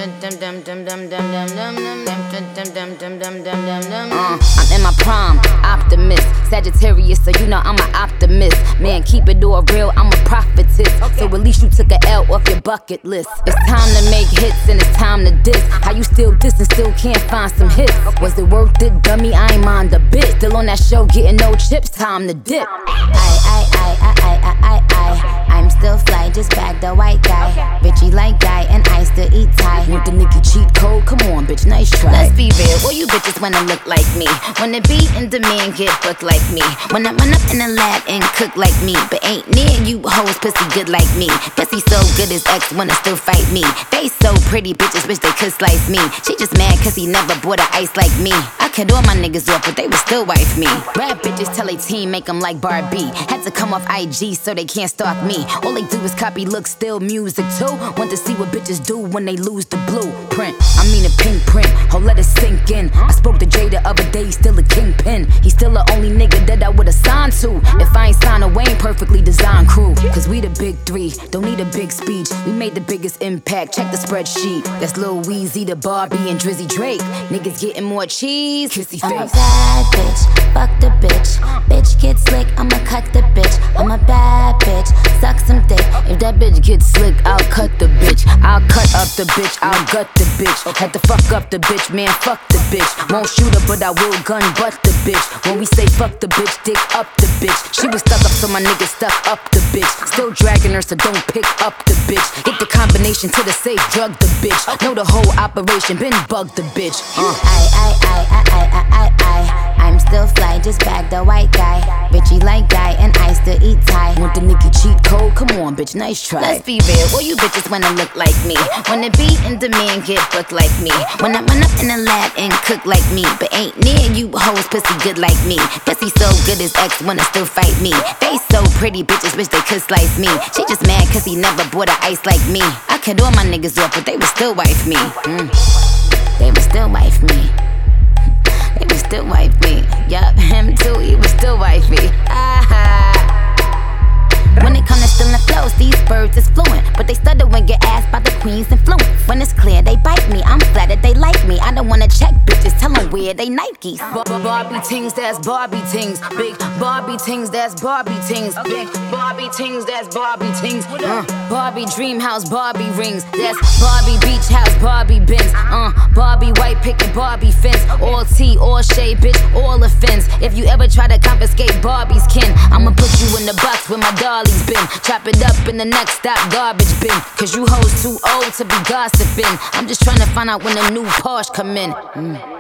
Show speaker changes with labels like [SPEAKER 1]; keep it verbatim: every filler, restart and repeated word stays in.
[SPEAKER 1] I'm in my prime, optimist, Sagittarius, so you know I'm an optimist. Man, keep it all real, I'm a prophetess. So at least you took a L off your bucket list. It's time to make hits and it's time to diss. How you still diss and still can't find some hits? Was it worth it, dummy? I ain't mind a bit. Still on that show, getting no chips, time to dip. I, I, I, I, I, I, I, I. I'm still fly, just bag the white guy. Richie like guy, and I still eat Thai. Want the Nicki cheat code? Come on, bitch, nice try. Let's be real, all you bitches wanna look like me. Wanna be in demand, get booked like me. Wanna run up in the lab and cook like me. But ain't near you hoes pussy good like me. Pussy so good his ex wanna still fight me. They so pretty, bitches wish they could slice me. She just mad cause he never bought a ice like me. I cut all my niggas off, but they would still wife me. Rap bitches tell a team make them like Barbie. Had to come off I G so they can't stalk me. All they do is copy, look, still music too. Want to see what bitches do when they lose the blueprint. I mean a pink print, oh let it sink in. I spoke to Jay the other day, still a kingpin. He still the only nigga that I would've signed to. If I ain't signed a Wayne perfectly designed crew. Cause we the big three, don't need a big speech. We made the biggest impact, check the spreadsheet. That's Lil Weezy, the Barbie, and Drizzy Drake. Niggas getting more cheese, kissy face.
[SPEAKER 2] I'm a bad bitch, fuck the bitch. Bitch get slick, I'ma cut the bitch. I'm a bad bitch, suck some dick.
[SPEAKER 1] If that bitch gets slick, I'll cut the bitch. I'll cut up the bitch, I'll gut the bitch. Had to fuck up the bitch, man, fuck the bitch. Won't shoot her, but I will gun butt the bitch. When we say fuck the bitch, dick up the bitch. She was stuck up, so my nigga stuck up the bitch. Still dragging her, so don't pick up the bitch. Get the combination to the safe, drug the bitch. Know the whole operation, been bugged the bitch. Uh.
[SPEAKER 2] I, I, I, I, I, I, I, I. I'm still fly, just bag the white guy. Richie like guy, and I still eat Thai.
[SPEAKER 1] Want the Nicki cheat code? Come on, bitch, nice try.
[SPEAKER 2] Let's be real, all you bitches wanna look like me. Wanna be in demand, get booked like me. Wanna run up in the lab and cook like me. But ain't near you hoes pussy good like me. Pussy so good his ex wanna still fight me. They so pretty, bitches wish they could slice me. She just mad cause he never bought a ice like me. I cut all my niggas off, but they would still wife me. Mm. They would still wife me. They would still wife me. Yup, him too, he would still wife me. Ah. When it come to stealing flows, these birds is fluent. But they stutter when get asked by the queen's influence. When it's clear, they bite me. I'm flattered they like me. I don't wanna check bitches, tell them where they Nikes.
[SPEAKER 1] Barbie tings, that's Barbie tings. Big Barbie tings, that's Barbie tings. Big Barbie tings, that's Barbie tings. Uh, Barbie dream house, Barbie rings. That's Barbie beach house, Barbie Benz. Uh, Barbie white picket, Barbie fence. All tea, all shade, bitch, all offense. If you ever try to confiscate Barbie's kin, I'ma put you in the box with my dolly's bin. Chop it up in the next stop, garbage bin. Cause you hoes too old to be gossiping. I'm just trying to find out when the new Porsche come in. Mm.